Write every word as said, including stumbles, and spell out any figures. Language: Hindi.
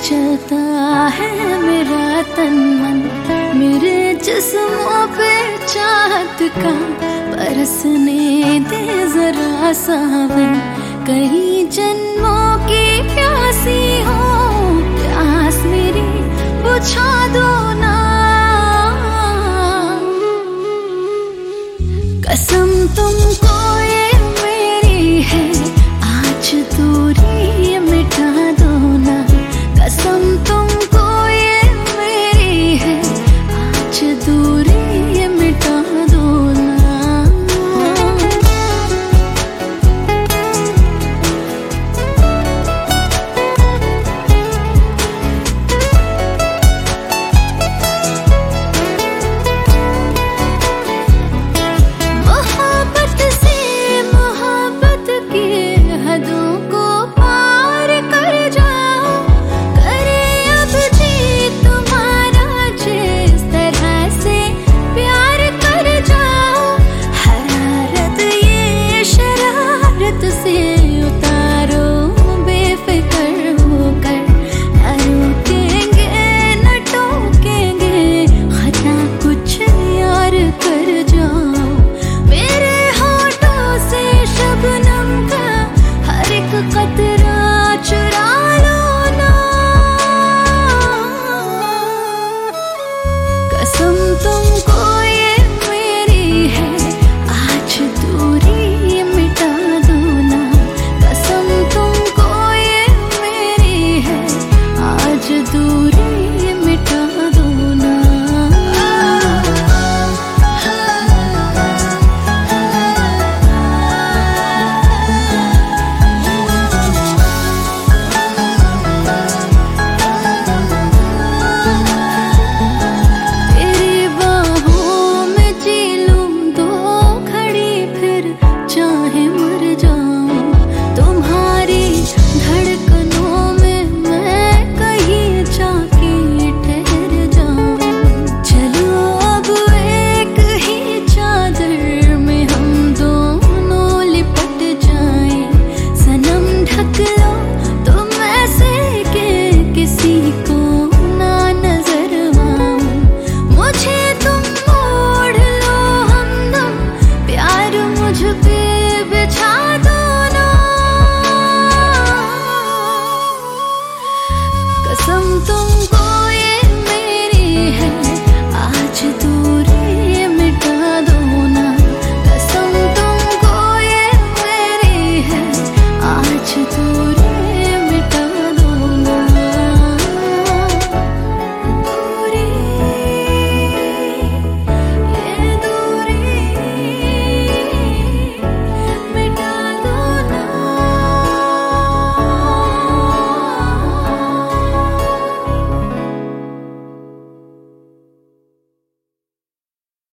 चलता है मेरा तन मन, मेरे जिस्मों पे चाहत का बरसने दे जरा सावन। कई जन्मों की प्यासी हो, प्यास मेरी बुझा दो ना। कसम तुमको ये मेरी है, आज दूरी मिटा दो ना। कसम तुमको ये मेरी है, आज दूरी मिटा दो ना। मोहब्बत से मोहब्बत की हदों को पार कर जाओ, करे अब जी तुम्हारा जिस तरह से प्यार कर जाओ। हरारत ये शरारत से उतारो बेफिक्र होकर, न रोकेंगे न टोकेंगे, खता कुछ यार कर जाओ। मेरे होठों से शबनम का हर एक कतरा चुरा लो ना। कसम तुमको ये मेरी है, आज दूरी मिटा दो ना। कसम तुमको ये मेरी है, आज दूरी मिटा दो ना। तेरी बाहों में जी लूं दो घड़ी, फिर चाहे मर जाऊं। तुम्हारी धड़कनों में मैं कहीं जाके ठहर जाऊं। चलो अब एक ही चादर में हम दोनों लिपट जाएं। सनम ढक लो तुम ऐसे के किसी को ना नजर आऊं। मुझे तुम मोड़ लो हमदम, प्यार मुझ पे बिछा दो ना। कसम तुमको